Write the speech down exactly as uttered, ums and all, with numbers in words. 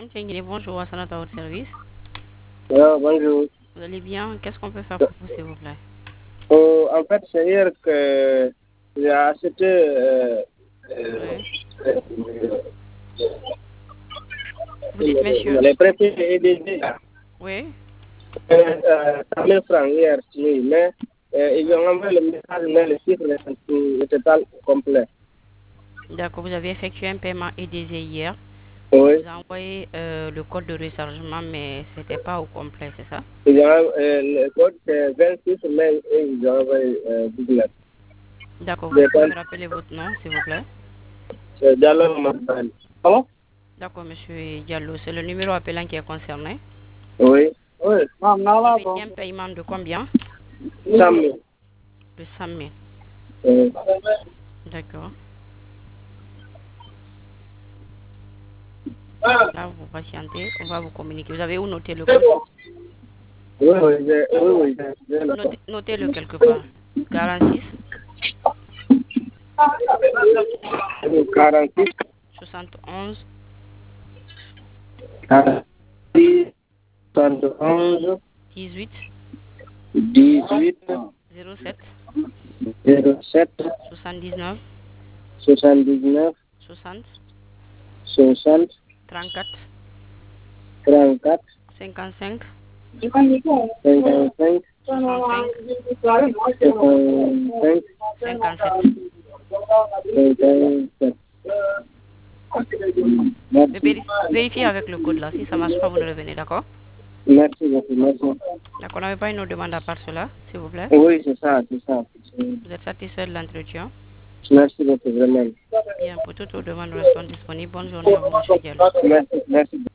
Tchéngélé, bonjour, à votre service. Ah, bonjour. Vous allez bien? Qu'est-ce qu'on peut faire pour vous, s'il vous plaît? Oh, en fait, c'est hier que j'ai acheté euh, euh, Oui. Vous dites, monsieur? les préfets E D G. Oui. Euh, cent mille francs hier, oui, mais euh, ils ont envoyé le message, mais le chiffre est total complet. D'accord, vous avez effectué un paiement E D Z hier. Oui. Vous avez envoyé euh, le code de rechargement, mais ce n'était pas au complet, c'est ça? Ils ont, euh, le code c'est vingt-six, mais ils ont envoyé euh, dix-neuf. D'accord, vous pouvez me rappeler votre nom, s'il vous plaît? C'est Diallo Mamadou. Comment? D'accord, monsieur Diallo, c'est le numéro appelant qui est concerné. Oui. Oui. Vous avez dit un paiement de combien? cent mille. De cent mille. Oui. D'accord. Là, vous patientez, on va vous communiquer. Vous avez où noter le code? Oui, oui, j'ai- oui, oui, j'ai- j'ai le Notez- Notez-le quelque part. quarante-six, quarante-six, soixante et onze, quarante-six, soixante onze, dix-huit, dix-huit, zéro sept, zéro sept, soixante-dix-neuf, soixante-dix-neuf, soixante, soixante, trente-quatre, trente-quatre, cinquante-cinq, cinquante-cinq, soixante-cinq, soixante-cinq, cinquante-sept. cinquante-sept. Mais Merci. véri- Vérifiez avec le code là. Si ça ne marche pas, vous nous revenez, d'accord? Merci beaucoup, merci. D'accord, on n'avait pas une autre demande à part cela, s'il vous plaît. Oui, c'est ça, c'est ça. Vous êtes satisfait de l'entretien? Merci beaucoup, vraiment. Bien, pour toute autre demande, nous restons disponibles. Bonne journée à vous, monsieur Diallo. Merci, merci.